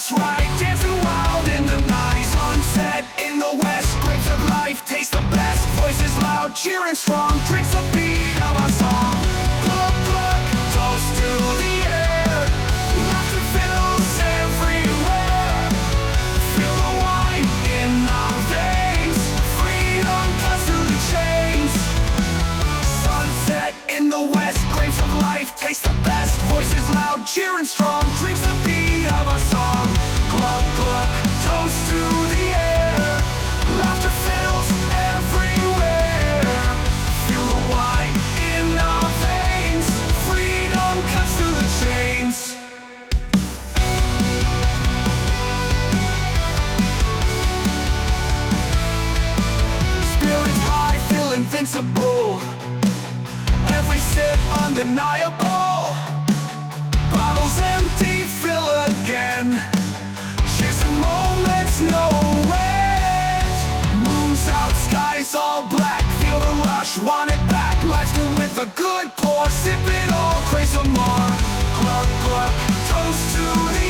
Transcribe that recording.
just right, dancing wild in the night. Sunset in the west, grapes of life taste the best. Voices loud, cheering strong, drinks the beat of our song. Glug, glug, toast to the air. Laughter fills everywhere. Feel the wine in our veins. Freedom cuts through the chains. Sunset in the west, grapes of life taste the best. Voices loud, cheering strong, drinks the beat of our song. Glug, glug, toast to the air. Laughter fills everywhere. Feel the wine in our veins. Freedom cuts through the chains. Spirits high, feel invincible. Every sip undeniable. Bottles empty, fill again. Chasing moments, no end. Moons out, skies all black. Feel the rush, want it back. Life's good with a good pour. Sip it all, crave some more. Glug, glug, toast to the